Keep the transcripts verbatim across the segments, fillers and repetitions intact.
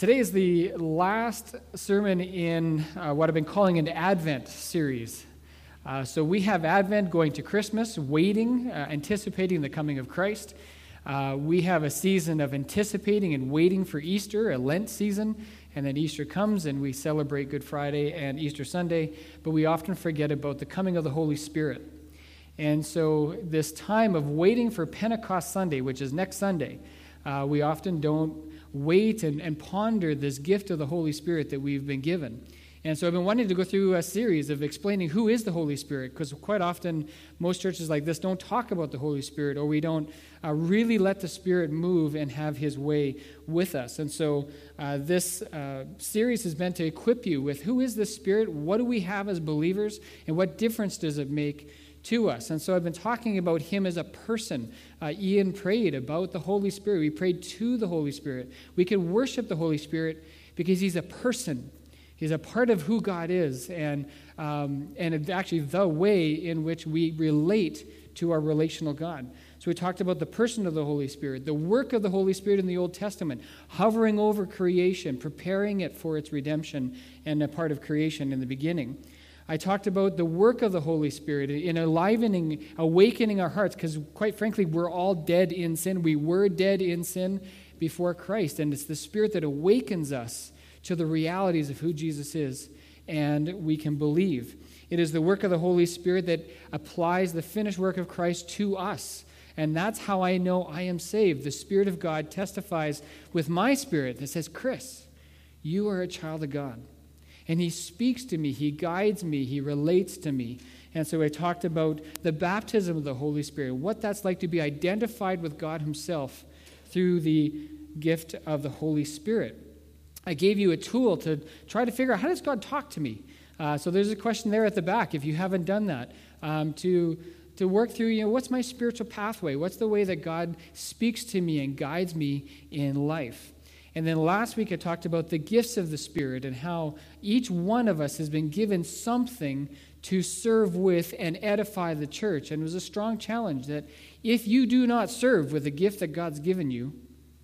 Today is the last sermon in uh, what I've been calling an Advent series. Uh, so we have Advent going to Christmas, waiting, uh, anticipating the coming of Christ. Uh, we have a season of anticipating and waiting for Easter, a Lent season, and then Easter comes and we celebrate Good Friday and Easter Sunday, but we often forget about the coming of the Holy Spirit. And so this time of waiting for Pentecost Sunday, which is next Sunday, uh, we often don't wait and, and ponder this gift of the Holy Spirit that we've been given. And so I've been wanting to go through a series of explaining who is the Holy Spirit, because quite often most churches like this don't talk about the Holy Spirit, or we don't uh, really let the Spirit move and have His way with us. And so uh, this uh, series is meant to equip you with who is the Spirit, what do we have as believers, and what difference does it make to us. And so I've been talking about Him as a person. Uh, Ian prayed about the Holy Spirit. We prayed to the Holy Spirit. We can worship the Holy Spirit because He's a person. He's a part of who God is, and um, and actually the way in which we relate to our relational God. So we talked about the person of the Holy Spirit, the work of the Holy Spirit in the Old Testament, hovering over creation, preparing it for its redemption, and a part of creation in the beginning. I talked about the work of the Holy Spirit in enlivening, awakening our hearts, because quite frankly, we're all dead in sin. We were dead in sin before Christ, and it's the Spirit that awakens us to the realities of who Jesus is, and we can believe. It is the work of the Holy Spirit that applies the finished work of Christ to us, and that's how I know I am saved. The Spirit of God testifies with my spirit that says, Chris, you are a child of God. And He speaks to me, He guides me, He relates to me. And so I talked about the baptism of the Holy Spirit, what that's like to be identified with God Himself through the gift of the Holy Spirit. I gave you a tool to try to figure out, how does God talk to me? Uh, so there's a question there at the back, if you haven't done that, um, to, to work through, you know, what's my spiritual pathway? What's the way that God speaks to me and guides me in life? And then last week I talked about the gifts of the Spirit and how each one of us has been given something to serve with and edify the church. And it was a strong challenge that if you do not serve with the gift that God's given you,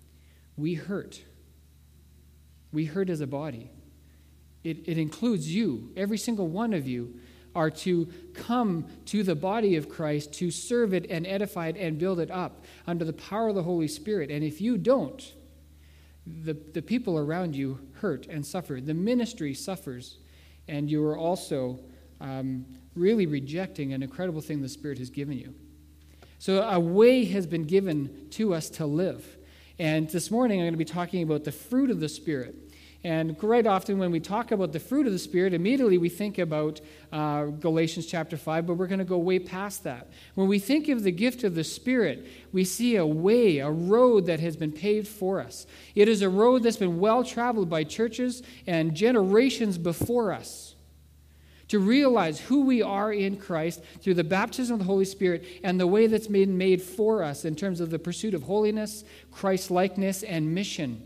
we hurt. We hurt as a body. It, it includes you. Every single one of you are to come to the body of Christ to serve it and edify it and build it up under the power of the Holy Spirit. And if you don't, The, the people around you hurt and suffer. The ministry suffers. And you are also um, really rejecting an incredible thing the Spirit has given you. So a way has been given to us to live. And this morning I'm going to be talking about the fruit of the Spirit. And quite often when we talk about the fruit of the Spirit, immediately we think about uh, Galatians chapter five, but we're going to go way past that. When we think of the gift of the Spirit, we see a way, a road that has been paved for us. It is a road that's been well traveled by churches and generations before us to realize who we are in Christ through the baptism of the Holy Spirit and the way that's been made for us in terms of the pursuit of holiness, Christ-likeness, and mission.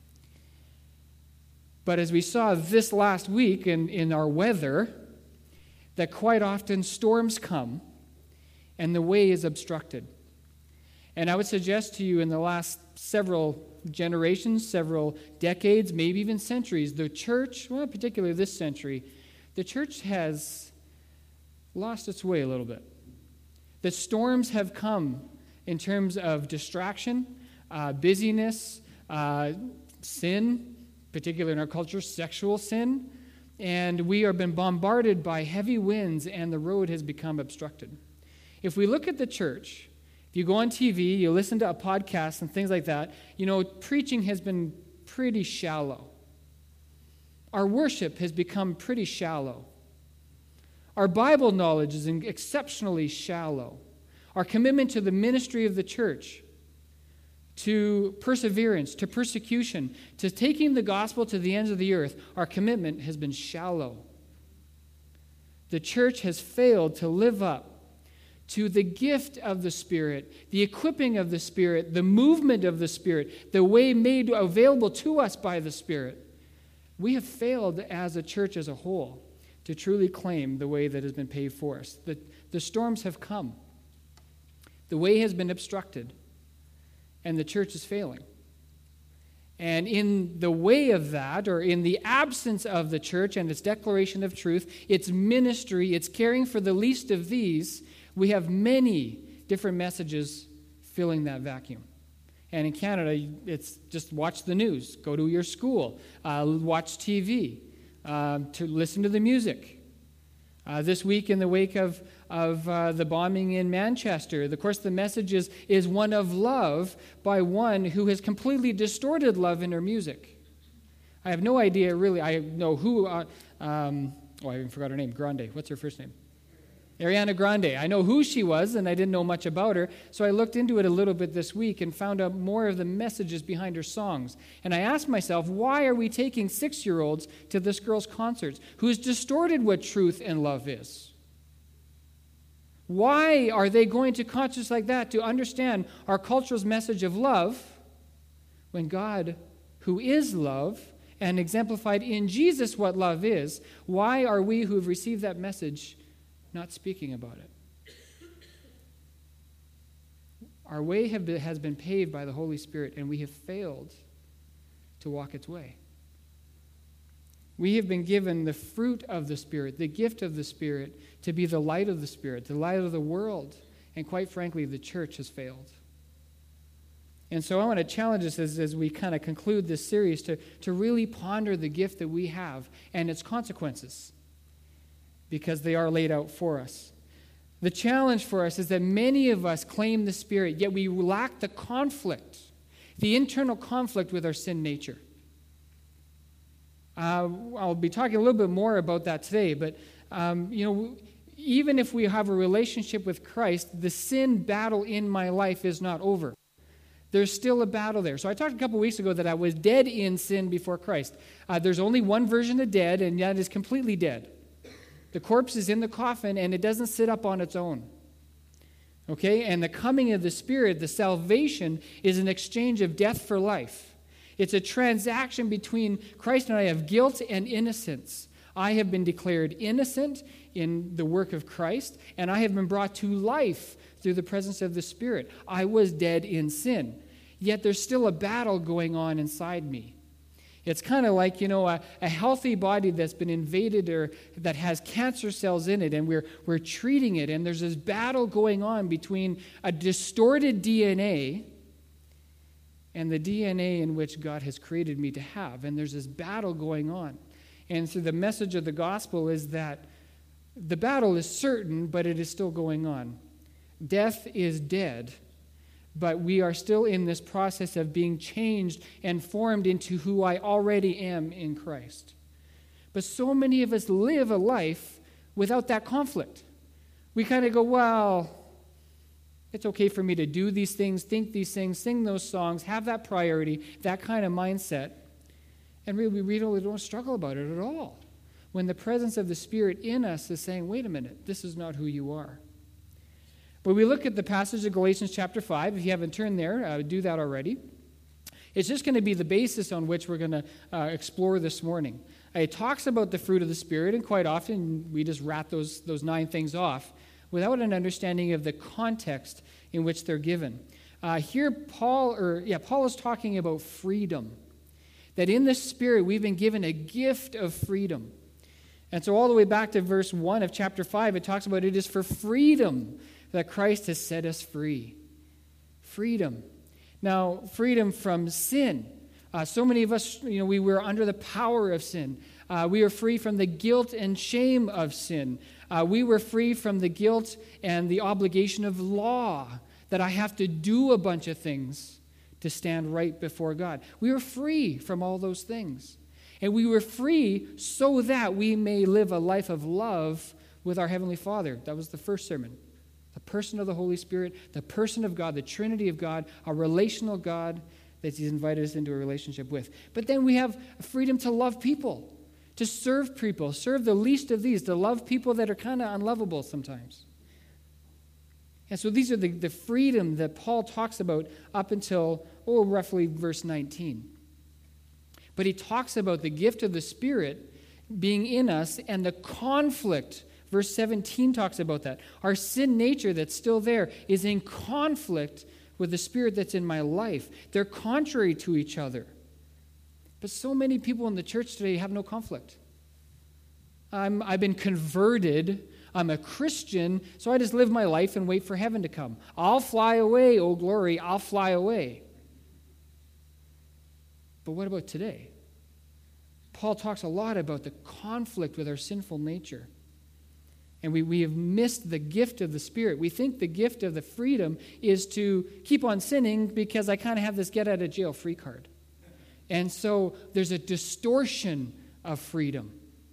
But as we saw this last week in, in our weather, that quite often storms come and the way is obstructed. And I would suggest to you in the last several generations, several decades, maybe even centuries, the church, well, particularly this century, the church has lost its way a little bit. The storms have come in terms of distraction, uh, busyness, uh, sin, particularly in our culture, sexual sin, and we have been bombarded by heavy winds and the road has become obstructed. If we look at the church, if you go on T V, you listen to a podcast and things like that, you know, preaching has been pretty shallow. Our worship has become pretty shallow. Our Bible knowledge is exceptionally shallow. Our commitment to the ministry of the church, to perseverance, to persecution, to taking the gospel to the ends of the earth, our commitment has been shallow. The church has failed to live up to the gift of the Spirit, the equipping of the Spirit, the movement of the Spirit, the way made available to us by the Spirit. We have failed as a church as a whole to truly claim the way that has been paved for us. The, the storms have come. The way has been obstructed. And the church is failing. And in the way of that, or in the absence of the church and its declaration of truth, its ministry, its caring for the least of these, we have many different messages filling that vacuum. And in Canada, it's just watch the news, go to your school, uh, watch T V, uh, to listen to the music. Uh, this week, in the wake of, of uh, the bombing in Manchester, of course, the message is, is one of love by one who has completely distorted love in her music. I have no idea, really. I know who, uh, um, oh, I even forgot her name, Grande. What's her first name? Ariana Grande. I know who she was, and I didn't know much about her, so I looked into it a little bit this week and found out more of the messages behind her songs. And I asked myself, why are we taking six-year-olds to this girl's concerts who's distorted what truth and love is? Why are they going to concerts like that to understand our culture's message of love when God, who is love, and exemplified in Jesus what love is, why are we who have received that message not speaking about it? Our way have been, has been paved by the Holy Spirit, and we have failed to walk its way. We have been given the fruit of the Spirit, the gift of the Spirit, to be the light of the Spirit, the light of the world. And quite frankly, the church has failed. And so I want to challenge us as, as we kind of conclude this series to, to really ponder the gift that we have and its consequences, because they are laid out for us. The challenge for us is that many of us claim the Spirit, yet we lack the conflict, the internal conflict with our sin nature. Uh, I'll be talking a little bit more about that today, but um, you know, even if we have a relationship with Christ, the sin battle in my life is not over. There's still a battle there. So I talked a couple weeks ago that I was dead in sin before Christ. Uh, there's only one version of dead, and that is completely dead. The corpse is in the coffin, and it doesn't sit up on its own. Okay? And the coming of the Spirit, the salvation, is an exchange of death for life. It's a transaction between Christ and I of guilt and innocence. I have been declared innocent in the work of Christ, and I have been brought to life through the presence of the Spirit. I was dead in sin, yet there's still a battle going on inside me. It's kind of like, you know, a, a healthy body that's been invaded or that has cancer cells in it, and we're, we're treating it, and there's this battle going on between a distorted D N A and the D N A in which God has created me to have. And there's this battle going on. And so the message of the gospel is that the battle is certain, but it is still going on. Death is dead, but we are still in this process of being changed and formed into who I already am in Christ. But so many of us live a life without that conflict. We kind of go, well, it's okay for me to do these things, think these things, sing those songs, have that priority, that kind of mindset. And really, we really don't struggle about it at all. When the presence of the Spirit in us is saying, wait a minute, this is not who you are. But we look at the passage of Galatians chapter five. If you haven't turned there, uh, do that already. It's just going to be the basis on which we're going to uh, explore this morning. Uh, it talks about the fruit of the Spirit, and quite often we just rat those, those nine things off without an understanding of the context in which they're given. Uh, here, Paul, or yeah, Paul is talking about freedom. That in the Spirit we've been given a gift of freedom. And so all the way back to verse one of chapter five, it talks about it is for freedom that Christ has set us free. Freedom. Now, freedom from sin. Uh, so many of us, you know, we were under the power of sin. Uh, we are free from the guilt and shame of sin. Uh, we were free from the guilt and the obligation of law, that I have to do a bunch of things to stand right before God. We were free from all those things. And we were free so that we may live a life of love with our Heavenly Father. That was the first sermon. The person of the Holy Spirit, the person of God, the Trinity of God, a relational God that He's invited us into a relationship with. But then we have freedom to love people, to serve people, serve the least of these, to love people that are kind of unlovable sometimes. And so these are the, the freedom that Paul talks about up until, oh, roughly verse nineteen. But he talks about the gift of the Spirit being in us and the conflict. Verse seventeen talks about that. Our sin nature that's still there is in conflict with the Spirit that's in my life. They're contrary to each other. But so many people in the church today have no conflict. I'm, I've been converted. I'm a Christian, so I just live my life and wait for heaven to come. I'll fly away, oh glory, I'll fly away. But what about today? Paul talks a lot about the conflict with our sinful nature. And we, we have missed the gift of the Spirit. We think the gift of the freedom is to keep on sinning because I kind of have this get-out-of-jail-free card. And so there's a distortion of freedom.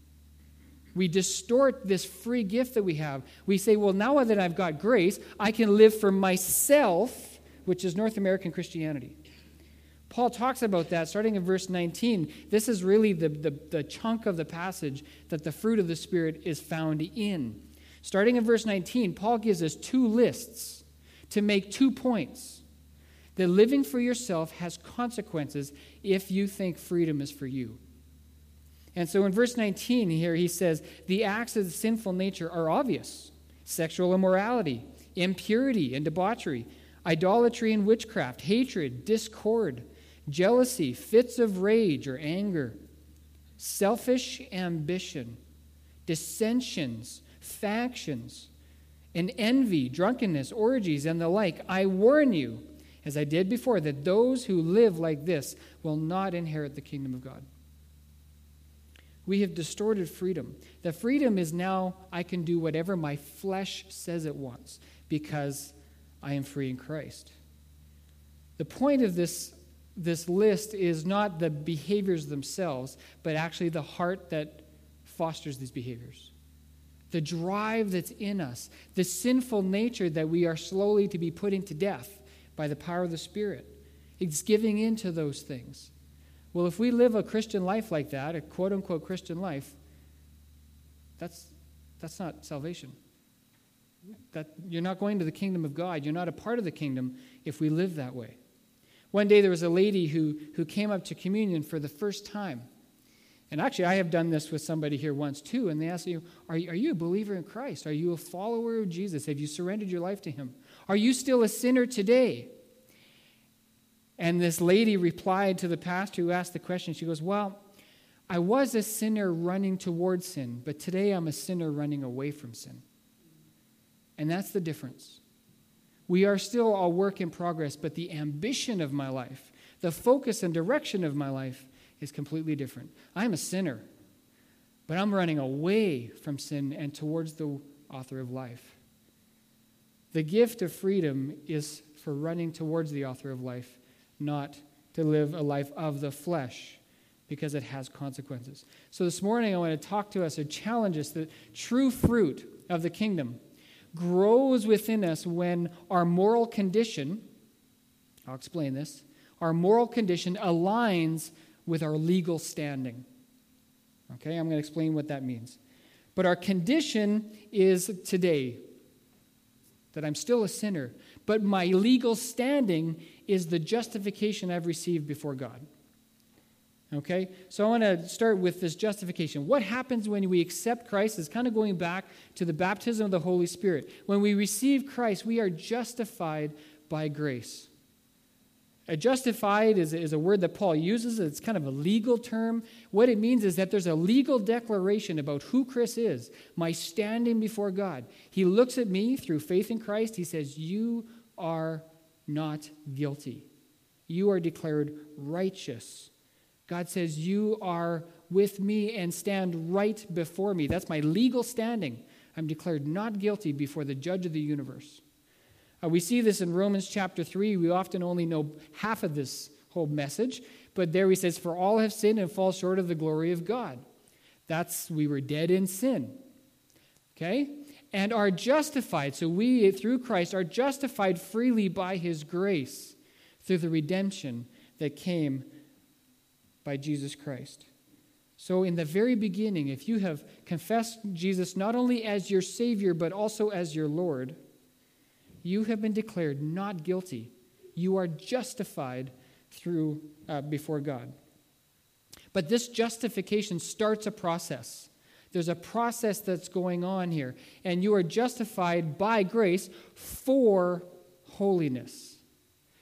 We distort this free gift that we have. We say, well, now that I've got grace, I can live for myself, which is North American Christianity. Paul talks about that starting in verse nineteen. This is really the, the, the chunk of the passage that the fruit of the Spirit is found in. Starting in verse nineteen, Paul gives us two lists to make two points. That living for yourself has consequences if you think freedom is for you. And so in verse nineteen here, he says, the acts of the sinful nature are obvious. Sexual immorality, impurity and debauchery, idolatry and witchcraft, hatred, discord, jealousy, fits of rage or anger, selfish ambition, dissensions, factions, and envy, drunkenness, orgies, and the like. I warn you, as I did before, that those who live like this will not inherit the kingdom of God. We have distorted freedom. The freedom is now I can do whatever my flesh says it wants because I am free in Christ. The point of this, this list is not the behaviors themselves, but actually the heart that fosters these behaviors. The drive that's in us, the sinful nature that we are slowly to be putting to death by the power of the Spirit. It's giving in to those things. Well, if we live a Christian life like that, a quote-unquote Christian life, that's, that's not salvation. That you're not going to the kingdom of God. You're not a part of the kingdom if we live that way. One day there was a lady who, who came up to communion for the first time. And actually, I have done this with somebody here once too, and they asked you, are you, are you a believer in Christ? Are you a follower of Jesus? Have you surrendered your life to him? Are you still a sinner today? And this lady replied to the pastor who asked the question. She goes, well, I was a sinner running towards sin, but today I'm a sinner running away from sin. And that's the difference. We are still a work in progress, but the ambition of my life, the focus and direction of my life is completely different. I'm a sinner, but I'm running away from sin and towards the author of life. The gift of freedom is for running towards the author of life, not to live a life of the flesh, because it has consequences. So this morning I want to talk to us or challenge us that true fruit of the kingdom grows within us when our moral condition, I'll explain this, our moral condition aligns with our legal standing. Okay, I'm going to explain what that means. But our condition is today that I'm still a sinner, but my legal standing is the justification I've received before God. Okay, so I want to start with this justification. What happens when we accept Christ is kind of going back to the baptism of the Holy Spirit. When we receive Christ, we are justified by grace. A justified is, is a word that Paul uses. It's kind of a legal term. What it means is that there's a legal declaration about who Chris is, my standing before God. He looks at me through faith in Christ. He says, you are not guilty. You are declared righteous. God says, you are with me and stand right before me. That's my legal standing. I'm declared not guilty before the judge of the universe. Uh, we see this in Romans chapter three. We often only know half of this whole message, but there he says, for all have sinned and fall short of the glory of God. That's, we were dead in sin. Okay? And are justified. So we, through Christ, are justified freely by his grace through the redemption that came by Jesus Christ. So in the very beginning, if you have confessed Jesus not only as your Savior, but also as your Lord, you have been declared not guilty. You are justified through uh, before God. But this justification starts a process. There's a process that's going on here. And you are justified by grace for holiness.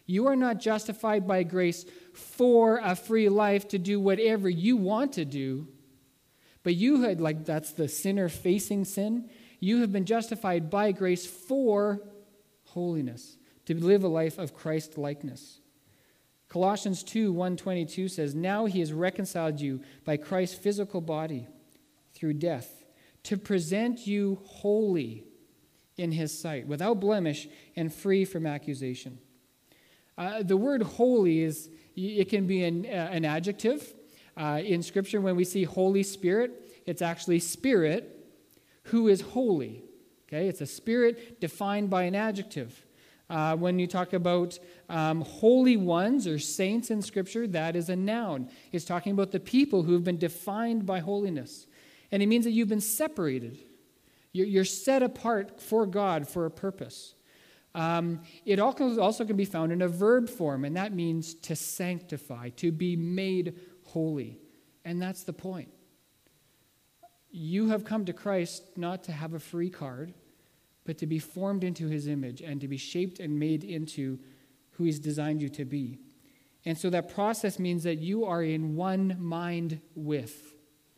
You are not justified by grace for a free life to do whatever you want to do, but you had, like, that's the sinner facing sin. You have been justified by grace for holiness, to live a life of Christ-likeness. Colossians two, one twenty-two says, "Now he has reconciled you by Christ's physical body through death, to present you holy in his sight, without blemish and free from accusation." Uh, the word holy is, it can be an, uh, an adjective. Uh, in Scripture, when we see Holy Spirit, it's actually Spirit who is holy. Okay, it's a spirit defined by an adjective. Uh, when you talk about um, holy ones or saints in Scripture, that is a noun. It's talking about the people who have been defined by holiness. And it means that you've been separated. You're, you're set apart for God for a purpose. Um, it also, also can be found in a verb form, and that means to sanctify, to be made holy. And that's the point. You have come to Christ not to have a free card, but to be formed into his image and to be shaped and made into who he's designed you to be. And so that process means that you are in one mind with,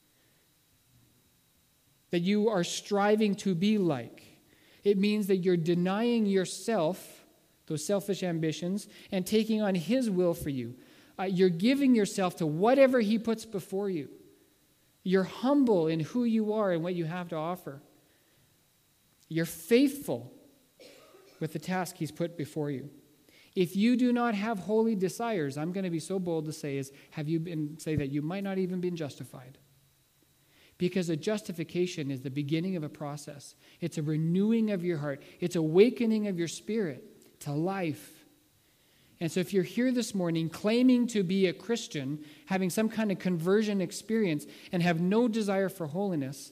that you are striving to be like. It means that you're denying yourself, those selfish ambitions, and taking on his will for you. Uh, you're giving yourself to whatever he puts before you. You're humble in who you are and what you have to offer. You're faithful with the task he's put before you. If you do not have holy desires, I'm going to be so bold to say is, have you been say that you might not even been justified. Because a justification is the beginning of a process. It's a renewing of your heart. It's awakening of your spirit to life. And so if you're here this morning claiming to be a Christian, having some kind of conversion experience, and have no desire for holiness,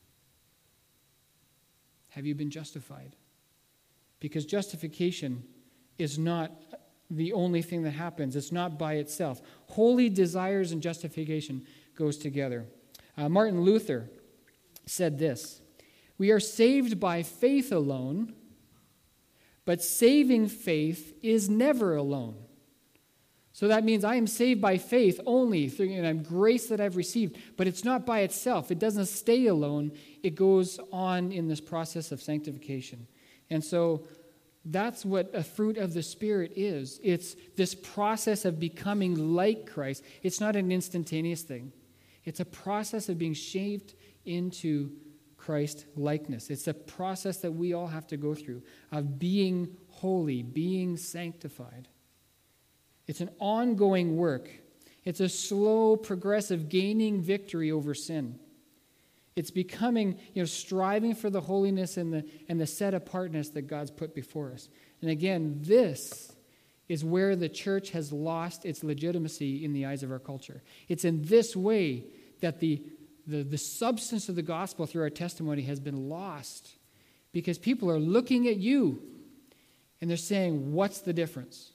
have you been justified? Because justification is not the only thing that happens. It's not by itself. Holy desires and justification goes together. Uh, Martin Luther said this, "We are saved by faith alone, but saving faith is never alone." So that means I am saved by faith only through and grace that I've received, but it's not by itself. It doesn't stay alone. It goes on in this process of sanctification. And so that's what a fruit of the Spirit is. It's this process of becoming like Christ. It's not an instantaneous thing. It's a process of being shaped into Christ likeness. It's a process that we all have to go through of being holy, being sanctified. It's an ongoing work. It's a slow, progressive gaining victory over sin. It's becoming, you know, striving for the holiness and the and the set apartness that God's put before us. And again, this is where the church has lost its legitimacy in the eyes of our culture. It's in this way that the, the, the substance of the gospel through our testimony has been lost, because people are looking at you and they're saying, what's the difference?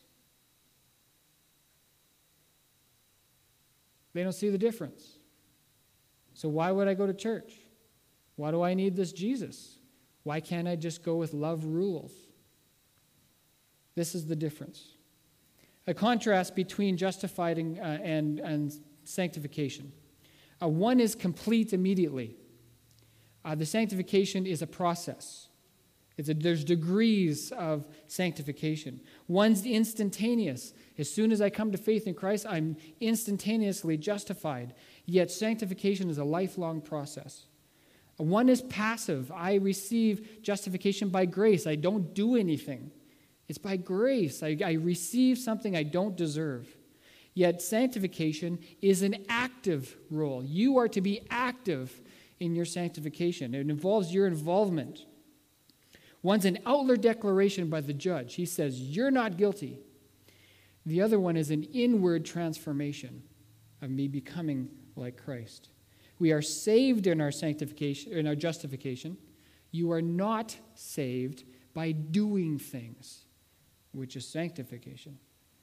They don't see the difference. So why would I go to church? Why do I need this Jesus? Why can't I just go with love rules? This is the difference. A contrast between justified and, uh, and, and sanctification. Uh, one is complete immediately. Uh, the sanctification is a process. It's a, there's degrees of sanctification. One's instantaneous. As soon as I come to faith in Christ, I'm instantaneously justified. Yet sanctification is a lifelong process. One is passive. I receive justification by grace. I don't do anything. It's by grace. I, I receive something I don't deserve. Yet sanctification is an active role. You are to be active in your sanctification. It involves your involvement. One's an outward declaration by the judge. He says, you're not guilty. The other one is an inward transformation of me becoming like Christ. We are saved in our sanctification, in our justification. You are not saved by doing things, which is sanctification.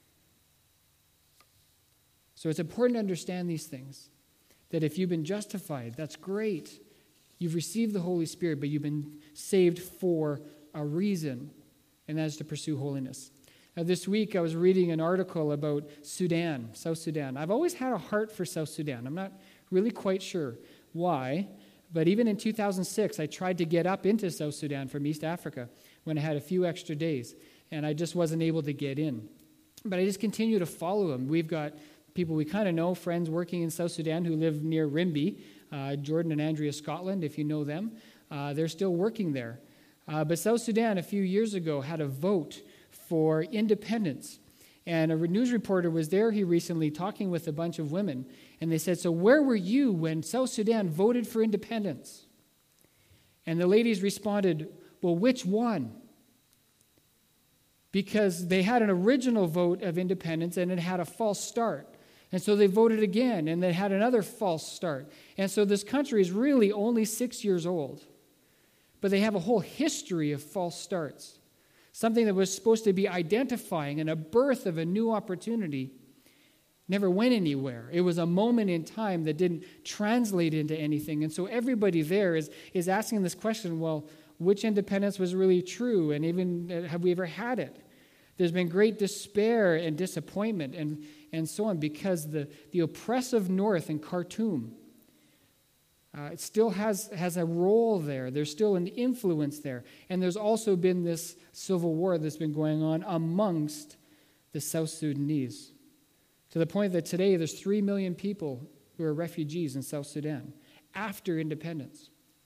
So it's important to understand these things, that if you've been justified, that's great. You've received the Holy Spirit, but you've been saved for a reason, and that is to pursue holiness. Uh, this week I was reading an article about Sudan, South Sudan. I've always had a heart for South Sudan. I'm not really quite sure why, but even in two thousand six, I tried to get up into South Sudan from East Africa when I had a few extra days, and I just wasn't able to get in. But I just continue to follow them. We've got people we kind of know, friends working in South Sudan who live near Rimbey, uh, Jordan and Andrea Scotland, if you know them. Uh, they're still working there. Uh, but South Sudan, a few years ago, had a vote for independence. And a news reporter was there here recently talking with a bunch of women. And they said, so where were you when South Sudan voted for independence? And the ladies responded, well, which one? Because they had an original vote of independence and it had a false start. And so they voted again and they had another false start. And so this country is really only six years old. But they have a whole history of false starts. Something that was supposed to be identifying and a birth of a new opportunity never went anywhere. It was a moment in time that didn't translate into anything. And so everybody there is, is asking this question, well, which independence was really true? And even, have we ever had it? There's been great despair and disappointment and, and so on because the, the oppressive North in Khartoum, Uh, it still has, has a role there. There's still an influence there. And there's also been this civil war that's been going on amongst the South Sudanese, to the point that today there's three million people who are refugees in South Sudan after independence.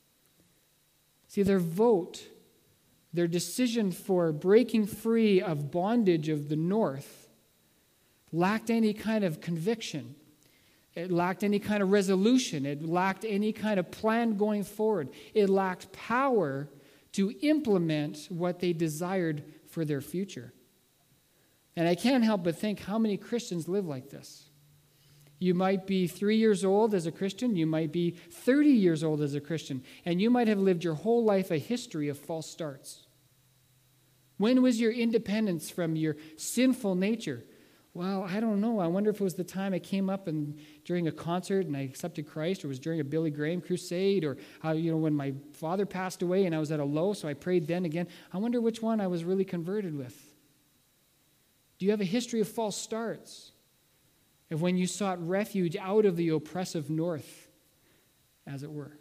See, their vote, their decision for breaking free of bondage of the North lacked any kind of conviction. It lacked any kind of resolution. It lacked any kind of plan going forward. It lacked power to implement what they desired for their future. And I can't help but think how many Christians live like this. You might be three years old as a Christian. You might be thirty years old as a Christian. And you might have lived your whole life a history of false starts. When was your independence from your sinful nature? Well, I don't know. I wonder if it was the time I came up and during a concert and I accepted Christ, or it was during a Billy Graham crusade, or how, you know, when my father passed away and I was at a low, so I prayed then again. I wonder which one I was really converted with. Do you have a history of false starts? Of when you sought refuge out of the oppressive North, as it were?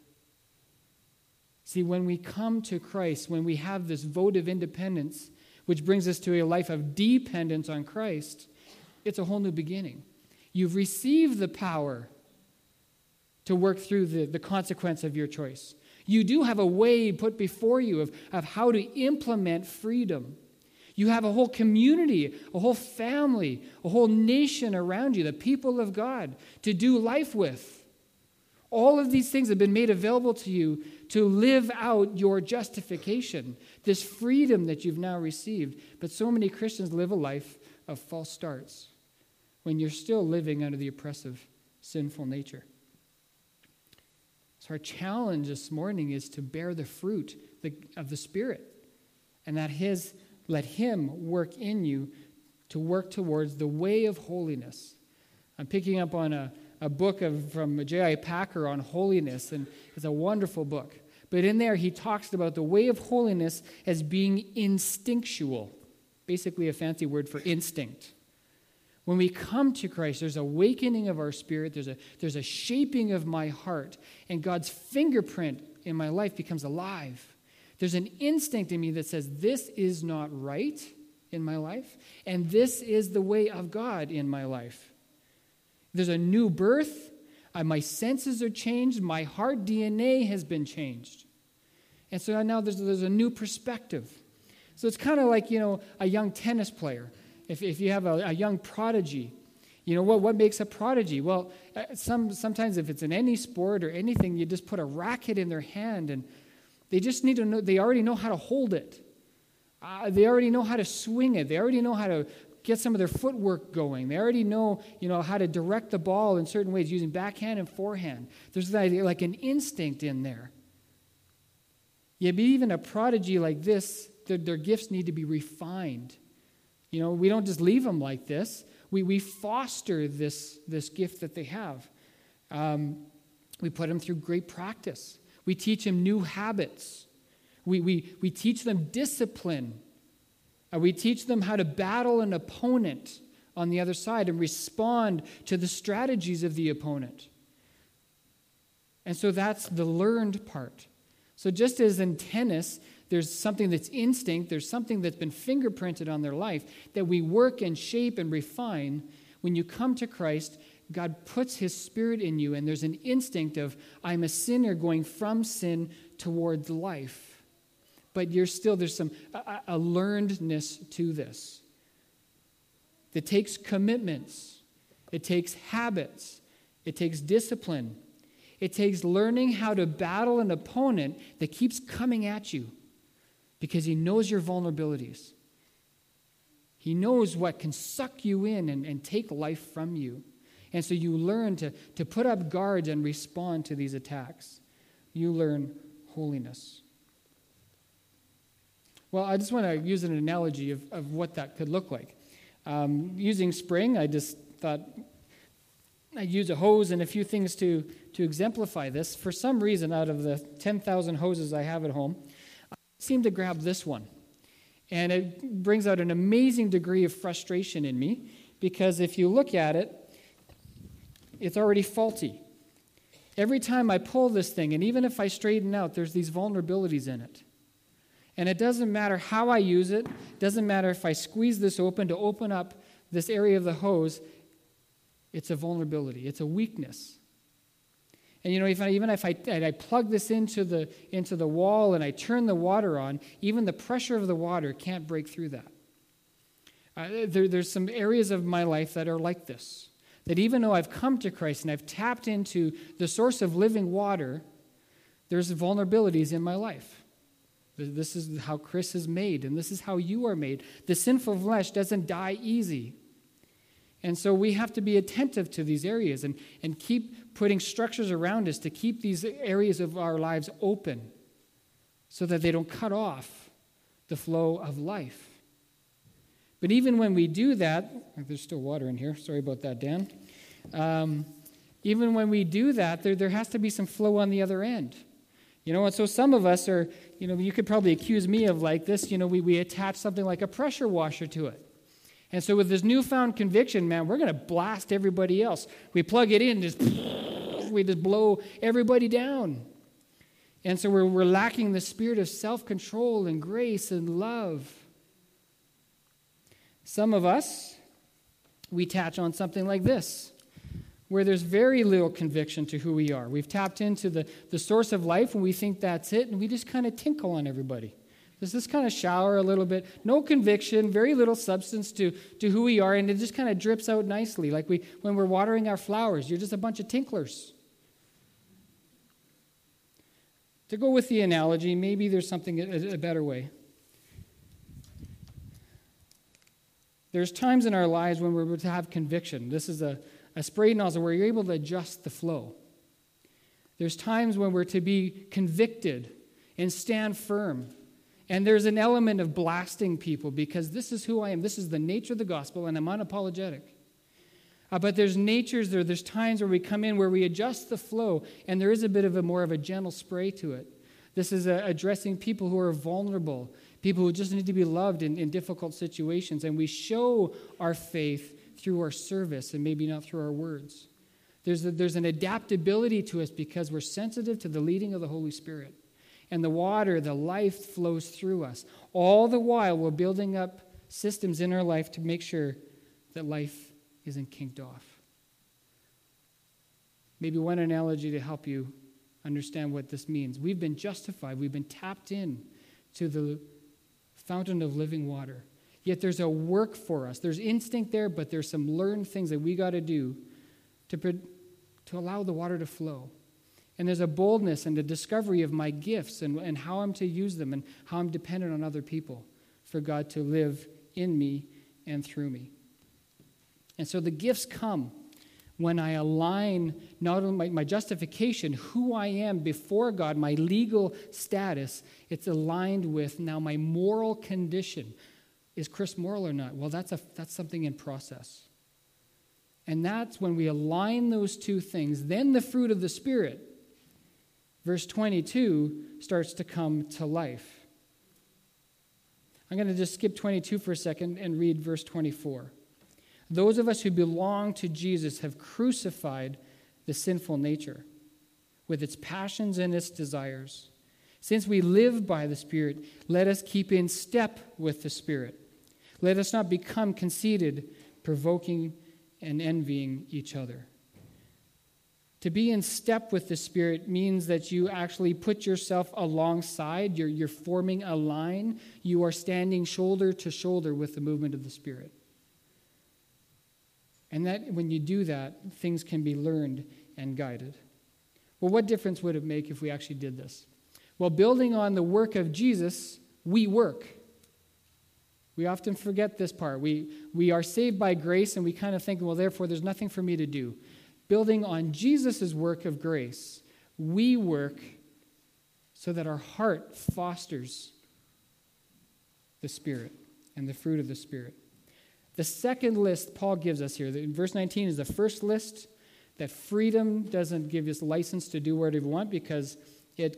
See, when we come to Christ, when we have this vote of independence, which brings us to a life of dependence on Christ, it's a whole new beginning. You've received the power to work through the, the consequence of your choice. You do have a way put before you of, of how to implement freedom. You have a whole community, a whole family, a whole nation around you, the people of God, to do life with. All of these things have been made available to you to live out your justification, this freedom that you've now received. But so many Christians live a life of false starts when you're still living under the oppressive, sinful nature. So our challenge this morning is to bear the fruit of the Spirit, and that His, let Him work in you to work towards the way of holiness. I'm picking up on a, a book of, from J I Packer on holiness, and it's a wonderful book. But in there, he talks about the way of holiness as being instinctual, basically a fancy word for instinct. When we come to Christ, there's awakening of our spirit, there's a, there's a shaping of my heart, and God's fingerprint in my life becomes alive. There's an instinct in me that says, this is not right in my life, and this is the way of God in my life. There's a new birth. Uh, my senses are changed. My heart D N A has been changed. And so now there's, there's a new perspective. So it's kind of like, you know, a young tennis player. If, if you have a, a young prodigy, you know, what, what makes a prodigy? Well, uh, some sometimes if it's in any sport or anything, you just put a racket in their hand and they just need to know, they already know how to hold it. Uh, they already know how to swing it. They already know how to get some of their footwork going. They already know, you know, how to direct the ball in certain ways using backhand and forehand. There's like an instinct in there. Yeah, but even a prodigy like this, their, their gifts need to be refined. You know, we don't just leave them like this. We we foster this, this gift that they have. Um, we put them through great practice. We teach them new habits. We, we, we teach them discipline Uh, we teach them how to battle an opponent on the other side and respond to the strategies of the opponent. And so that's the learned part. So just as in tennis, there's something that's instinct, there's something that's been fingerprinted on their life that we work and shape and refine. When you come to Christ, God puts his Spirit in you, and there's an instinct of, I'm a sinner going from sin towards life. But you're still, there's some a, a learnedness to this. It takes commitments. It takes habits. It takes discipline. It takes learning how to battle an opponent that keeps coming at you because he knows your vulnerabilities. He knows what can suck you in and, and take life from you. And so you learn to, to put up guards and respond to these attacks. You learn holiness. Well, I just want to use an analogy of, of what that could look like. Um, using spring, I just thought I'd use a hose and a few things to, to exemplify this. For some reason, out of the ten thousand hoses I have at home, I seem to grab this one. And it brings out an amazing degree of frustration in me, because if you look at it, it's already faulty. Every time I pull this thing, and even if I straighten out, there's these vulnerabilities in it. And it doesn't matter how I use it. It doesn't matter if I squeeze this open to open up this area of the hose. It's a vulnerability. It's a weakness. And you know, if I, even if I, I plug this into the, into the wall and I turn the water on, even the pressure of the water can't break through that. Uh, there, there's some areas of my life that are like this. That even though I've come to Christ and I've tapped into the source of living water, there's vulnerabilities in my life. This is how Chris is made, and this is how you are made. The sinful flesh doesn't die easy. And so we have to be attentive to these areas and, and keep putting structures around us to keep these areas of our lives open so that they don't cut off the flow of life. But even when we do that, there's still water in here. Sorry about that, Dan. Um, even when we do that, there, there has to be some flow on the other end. You know, and so some of us are, you know, you could probably accuse me of like this, you know, we, we attach something like a pressure washer to it. And so with this newfound conviction, man, we're going to blast everybody else. We plug it in, just we just blow everybody down. And so we're, we're lacking the spirit of self-control and grace and love. Some of us, we attach on something like this, where there's very little conviction to who we are. We've tapped into the, the source of life, and we think that's it, and we just kind of tinkle on everybody. There's this kind of shower a little bit, no conviction, very little substance to, to who we are, and it just kind of drips out nicely. Like we when we're watering our flowers, you're just a bunch of tinklers. To go with the analogy, maybe there's something, a, a better way. There's times in our lives when we're to have conviction. This is a A spray nozzle where you're able to adjust the flow. There's times when we're to be convicted and stand firm. And there's an element of blasting people because this is who I am. This is the nature of the gospel, and I'm unapologetic. Uh, but there's natures, there, there's times where we come in where we adjust the flow, and there is a bit of a more of a gentle spray to it. This is uh, addressing people who are vulnerable, people who just need to be loved in, in difficult situations. And we show our faith through our service and maybe not through our words. There's, a, there's an adaptability to us because we're sensitive to the leading of the Holy Spirit. And the water, the life flows through us. All the while, we're building up systems in our life to make sure that life isn't kinked off. Maybe one analogy to help you understand what this means. We've been justified. We've been tapped in to the fountain of living water. Yet there's a work for us. There's instinct there, but there's some learned things that we got to do to to allow the water to flow. And there's a boldness and a discovery of my gifts and, and how I'm to use them and how I'm dependent on other people for God to live in me and through me. And so the gifts come when I align not only my, my justification, who I am before God, my legal status, it's aligned with now my moral condition. Is Chris moral or not? Well, that's a that's something in process. And that's when we align those two things, then the fruit of the Spirit, verse twenty-two, starts to come to life. I'm going to just skip twenty-two for a second and read verse twenty-four. Those of us who belong to Jesus have crucified the sinful nature with its passions and its desires. Since we live by the Spirit, let us keep in step with the Spirit. Let us not become conceited, provoking and envying each other. To be in step with the Spirit means that you actually put yourself alongside, you're, you're forming a line, you are standing shoulder to shoulder with the movement of the Spirit. And that when you do that, things can be learned and guided. Well, what difference would it make if we actually did this? Well, building on the work of Jesus, we work. We often forget this part. We, we are saved by grace, and we kind of think, well, therefore, there's nothing for me to do. Building on Jesus' work of grace, we work so that our heart fosters the Spirit and the fruit of the Spirit. The second list Paul gives us here, in verse nineteen, is the first list, that freedom doesn't give us license to do whatever we want because it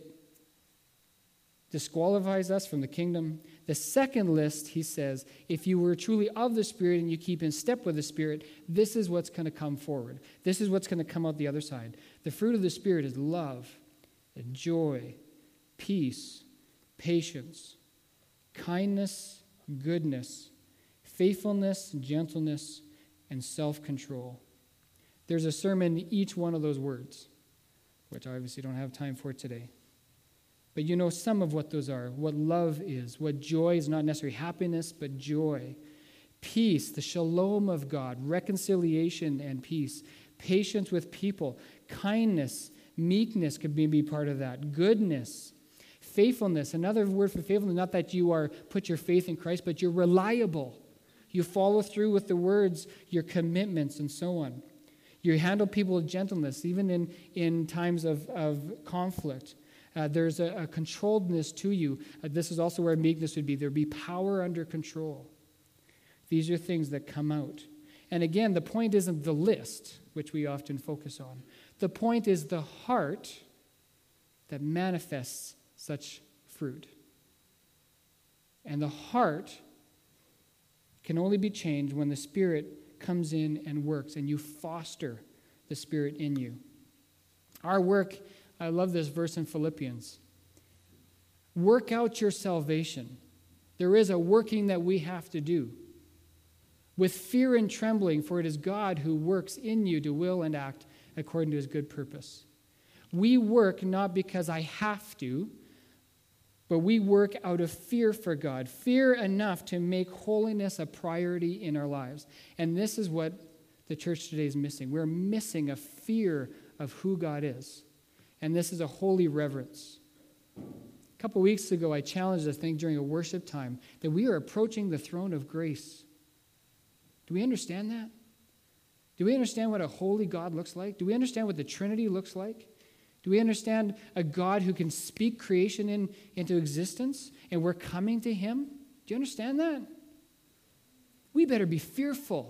disqualifies us from the kingdom. The second list, he says, if you were truly of the Spirit and you keep in step with the Spirit, this is what's going to come forward. This is what's going to come out the other side. The fruit of the Spirit is love, joy, peace, patience, kindness, goodness, faithfulness, gentleness, and self-control. There's a sermon in each one of those words, which I obviously don't have time for today. But you know some of what those are, what love is, what joy is, not necessarily happiness, but joy. Peace, the shalom of God, reconciliation and peace. Patience with people. Kindness, meekness could be, be part of that. Goodness. Faithfulness, another word for faithfulness, not that you are put your faith in Christ, but you're reliable. You follow through with the words, your commitments, and so on. You handle people with gentleness, even in, in times of, of conflict. Uh, there's a, a controlledness to you. Uh, this is also where meekness would be. There would be power under control. These are things that come out. And again, the point isn't the list, which we often focus on. The point is the heart that manifests such fruit. And the heart can only be changed when the Spirit comes in and works, and you foster the Spirit in you. Our work, I love this verse in Philippians. Work out your salvation. There is a working that we have to do. With fear and trembling, for it is God who works in you to will and act according to his good purpose. We work not because I have to, but we work out of fear for God. Fear enough to make holiness a priority in our lives. And this is what the church today is missing. We're missing a fear of who God is. And this is a holy reverence. A couple weeks ago, I challenged us, I think, during a worship time, that we are approaching the throne of grace. Do we understand that? Do we understand what a holy God looks like? Do we understand what the Trinity looks like? Do we understand a God who can speak creation in, into existence, and we're coming to him? Do you understand that? We better be fearful.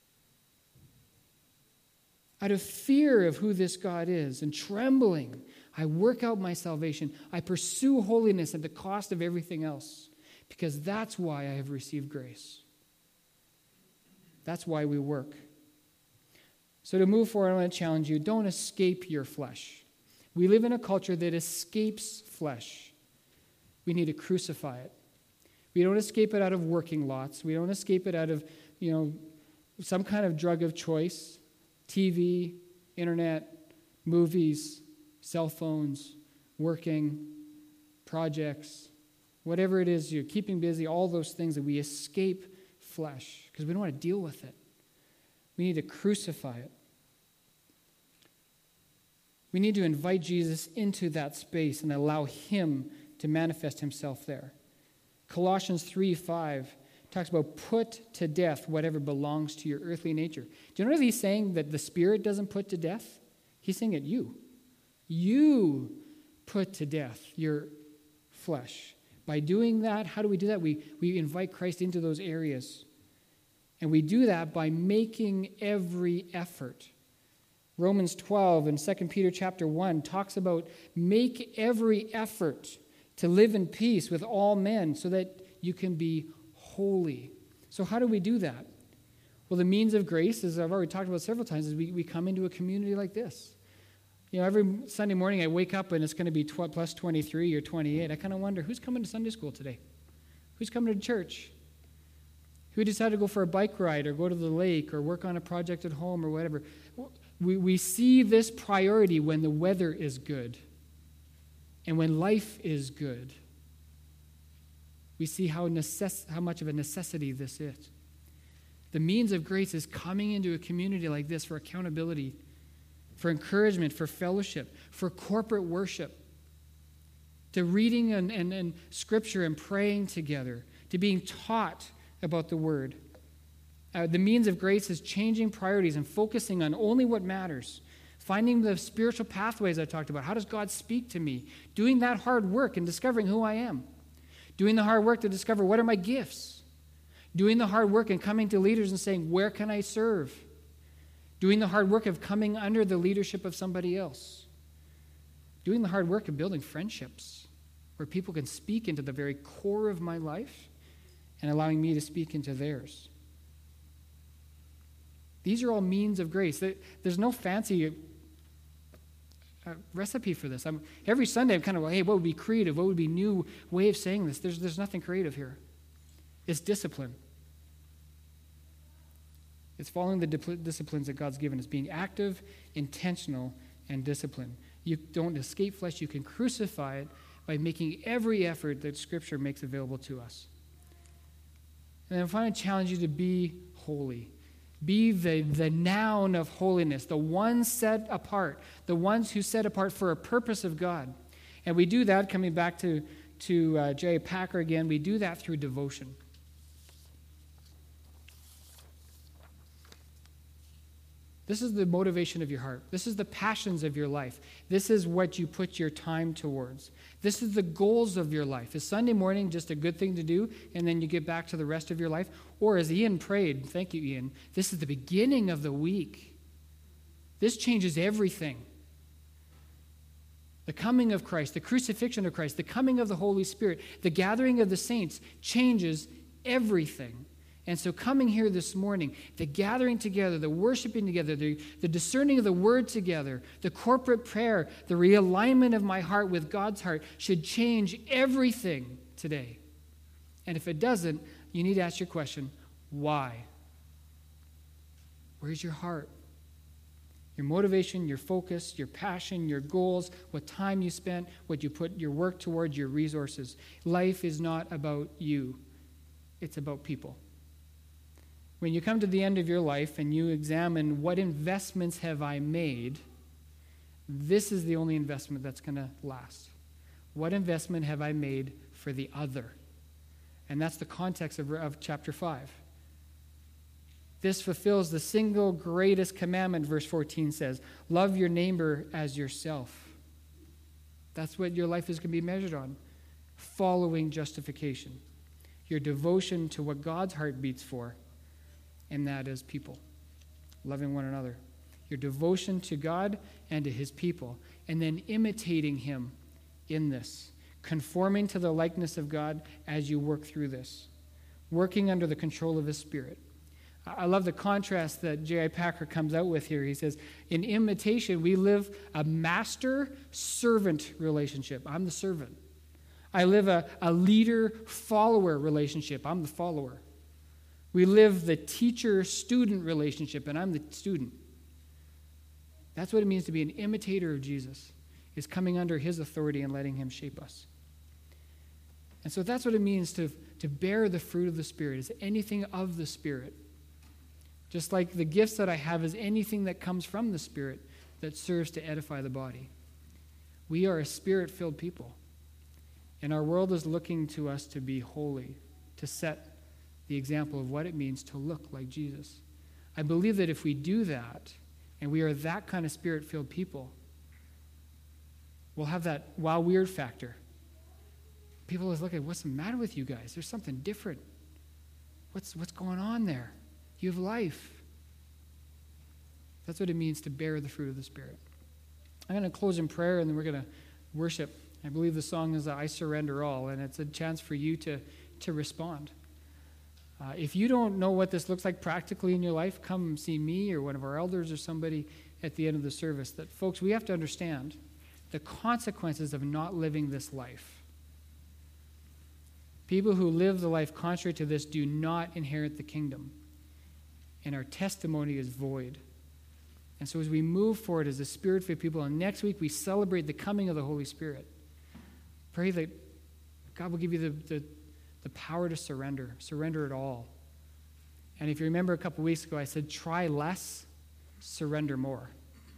Out of fear of who this God is and trembling, I work out my salvation. I pursue holiness at the cost of everything else, because that's why I have received grace. That's why we work. So to move forward, I want to challenge you, don't escape your flesh. We live in a culture that escapes flesh. We need to crucify it. We don't escape it out of working lots. We don't escape it out of, you know, some kind of drug of choice, T V, internet, movies, cell phones, working, projects, whatever it is, you're keeping busy, all those things that we escape flesh because we don't want to deal with it. We need to crucify it. We need to invite Jesus into that space and allow him to manifest himself there. Colossians three five talks about put to death whatever belongs to your earthly nature. Do you know what he's saying? That the Spirit doesn't put to death? He's saying it you. You put to death your flesh. By doing that, how do we do that? We, we invite Christ into those areas. And we do that by making every effort. Romans twelve and Second Peter chapter one talks about make every effort to live in peace with all men so that you can be holy. So how do we do that? Well, the means of grace, as I've already talked about several times, is we, we come into a community like this. You know, every Sunday morning I wake up and it's going to be tw- plus twenty-three or twenty-eight. I kind of wonder, who's coming to Sunday school today? Who's coming to church? Who decided to go for a bike ride or go to the lake or work on a project at home or whatever? We, we see this priority when the weather is good and when life is good. We see how, necess- how much of a necessity this is. The means of grace is coming into a community like this for accountability, for encouragement, for fellowship, for corporate worship, to reading and, and, and scripture and praying together, to being taught about the word. Uh, the means of grace is changing priorities and focusing on only what matters, finding the spiritual pathways I talked about. How does God speak to me? Doing that hard work and discovering who I am. Doing the hard work to discover what are my gifts. Doing the hard work and coming to leaders and saying, where can I serve? Doing the hard work of coming under the leadership of somebody else. Doing the hard work of building friendships where people can speak into the very core of my life and allowing me to speak into theirs. These are all means of grace. There's no fancy uh, recipe for this. I'm, every Sunday I'm kind of like, hey, what would be creative? What would be a new way of saying this? There's, there's nothing creative here. It's discipline. It's following the dip- disciplines that God's given us, being active, intentional, and disciplined. You don't escape flesh. You can crucify it by making every effort that Scripture makes available to us. And I finally challenge you to be holy. Be the, the noun of holiness, the ones set apart, the ones who set apart for a purpose of God. And we do that, coming back to, to uh, J A. Packer again, we do that through devotion. This is the motivation of your heart. This is the passions of your life. This is what you put your time towards. This is the goals of your life. Is Sunday morning just a good thing to do and then you get back to the rest of your life? Or as Ian prayed, thank you, Ian, this is the beginning of the week. This changes everything. The coming of Christ, the crucifixion of Christ, the coming of the Holy Spirit, the gathering of the saints changes everything. And so coming here this morning, the gathering together, the worshiping together, the, the discerning of the word together, the corporate prayer, the realignment of my heart with God's heart should change everything today. And if it doesn't, you need to ask your question, why? Where's your heart? Your motivation, your focus, your passion, your goals, what time you spent, what you put your work towards, your resources. Life is not about you. It's about people. When you come to the end of your life and you examine what investments have I made, this is the only investment that's going to last. What investment have I made for the other? And that's the context of, of chapter five. This fulfills the single greatest commandment, verse fourteen says, love your neighbor as yourself. That's what your life is going to be measured on. Following justification. Your devotion to what God's heart beats for. And that is people, loving one another. Your devotion to God and to his people, and then imitating him in this, conforming to the likeness of God as you work through this, working under the control of his Spirit. I love the contrast that J I. Packer comes out with here. He says, in imitation, we live a master-servant relationship. I'm the servant. I live a, a leader-follower relationship. I'm the follower. We live the teacher-student relationship, and I'm the student. That's what it means to be an imitator of Jesus, is coming under his authority and letting him shape us. And so that's what it means to, to bear the fruit of the Spirit, is anything of the Spirit. Just like the gifts that I have is anything that comes from the Spirit that serves to edify the body. We are a Spirit-filled people, and our world is looking to us to be holy, to set the example of what it means to look like Jesus. I believe that if we do that, and we are that kind of Spirit-filled people, we'll have that wow weird factor. People always look at, what's the matter with you guys? There's something different. What's, what's going on there? You have life. That's what it means to bear the fruit of the Spirit. I'm going to close in prayer, and then we're going to worship. I believe the song is I Surrender All, and it's a chance for you to to respond. Uh, if you don't know what this looks like practically in your life, come see me or one of our elders or somebody at the end of the service. That, folks, we have to understand the consequences of not living this life. People who live the life contrary to this do not inherit the kingdom, and our testimony is void. And so as we move forward as a Spirit-filled people, and next week we celebrate the coming of the Holy Spirit, pray that God will give you the, the, the power to surrender, surrender it all. And if you remember a couple weeks ago, I said, try less, surrender more.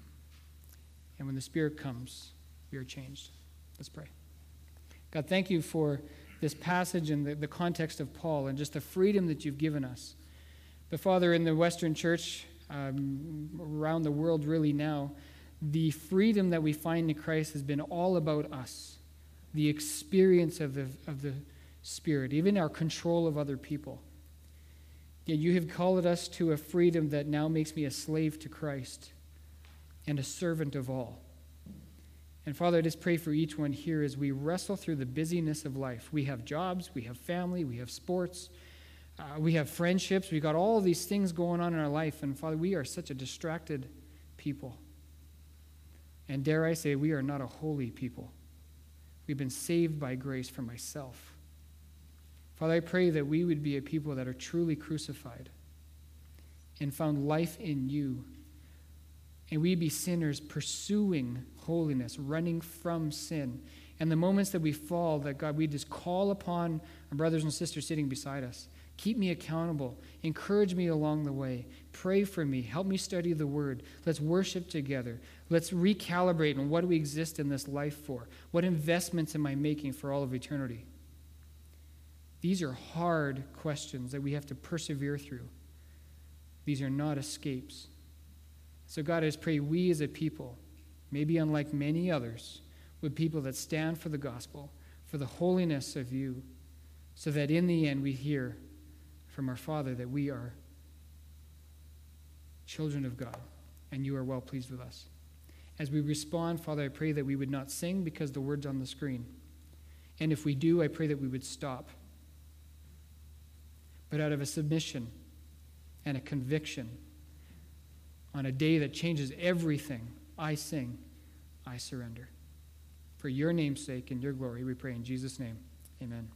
And when the Spirit comes, we are changed. Let's pray. God, thank you for this passage and the, the context of Paul and just the freedom that you've given us. But Father, in the Western church, um, around the world really now, the freedom that we find in Christ has been all about us, the experience of the, of the Spirit, even our control of other people. Yet you have called us to a freedom that now makes me a slave to Christ and a servant of all. And Father, I just pray for each one here as we wrestle through the busyness of life. We have jobs, we have family, we have sports, uh, we have friendships, we've got all these things going on in our life. And Father, we are such a distracted people. And dare I say, we are not a holy people. We've been saved by grace for myself. Father, I pray that we would be a people that are truly crucified and found life in you. And we be sinners pursuing holiness, running from sin. And the moments that we fall, that God, we just call upon our brothers and sisters sitting beside us. Keep me accountable. Encourage me along the way. Pray for me. Help me study the Word. Let's worship together. Let's recalibrate on what do we exist in this life for? What investments am I making for all of eternity? These are hard questions that we have to persevere through. These are not escapes. So God, I just pray we as a people, maybe unlike many others, would people that stand for the gospel, for the holiness of you, so that in the end we hear from our Father that we are children of God, and you are well pleased with us. As we respond, Father, I pray that we would not sing because the word's on the screen. And if we do, I pray that we would stop. But out of a submission and a conviction, on a day that changes everything, I sing, I surrender. For your name's sake and your glory, we pray in Jesus' name. Amen.